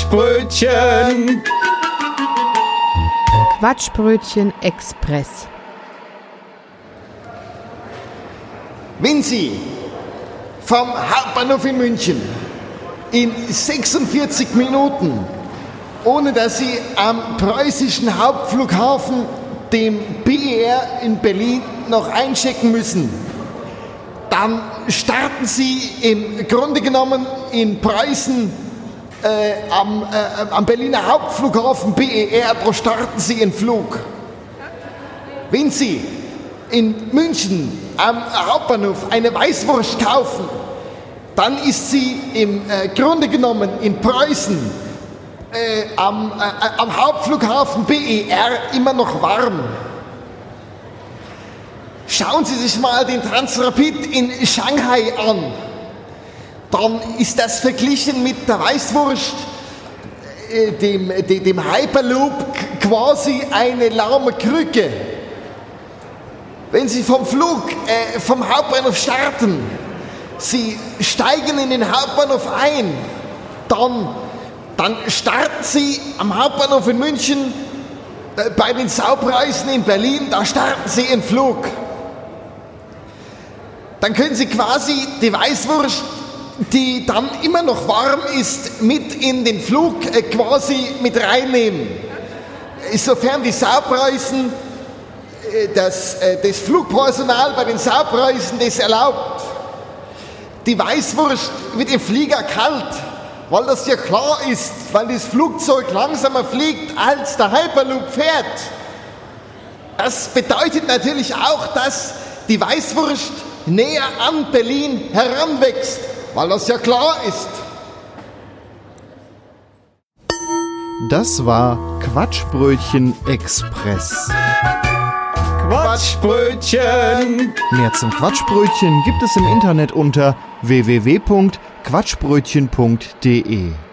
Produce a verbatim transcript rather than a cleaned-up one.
Quatschbrötchen. Quatschbrötchen Express. Wenn Sie vom Hauptbahnhof in München in sechsundvierzig Minuten, ohne dass Sie am preußischen Hauptflughafen, dem B E R in Berlin, noch einchecken müssen, dann starten Sie im Grunde genommen in Preußen äh, am, äh, am Berliner Hauptflughafen B E R, da starten Sie Ihren Flug. Wenn Sie in München am Hauptbahnhof eine Weißwurst kaufen, dann ist sie im äh, Grunde genommen in Preußen äh, am, äh, am Hauptflughafen B E R immer noch warm. Schauen Sie sich mal den Transrapid in Shanghai an. Dann ist das verglichen mit der Weißwurst, äh, dem, dem, dem Hyperloop, quasi eine lahme Krücke. Wenn Sie vom Flug, äh, vom Hauptbahnhof starten, Sie steigen in den Hauptbahnhof ein, dann, dann starten Sie am Hauptbahnhof in München, äh, bei den Saupreisen in Berlin, da starten Sie Ihren Flug. Dann können Sie quasi die Weißwurst, die dann immer noch warm ist, mit in den Flug äh, quasi mit reinnehmen. Sofern die Saupreisen Das, das Flugpersonal bei den Saupreisen das erlaubt. Die Weißwurst wird im Flieger kalt, weil das ja klar ist, weil das Flugzeug langsamer fliegt, als der Hyperloop fährt. Das bedeutet natürlich auch, dass die Weißwurst näher an Berlin heranwächst, weil das ja klar ist. Das war Quatschbrötchen Express. Quatschbrötchen. Mehr zum Quatschbrötchen gibt es im Internet unter w w w punkt quatschbrötchen punkt d e.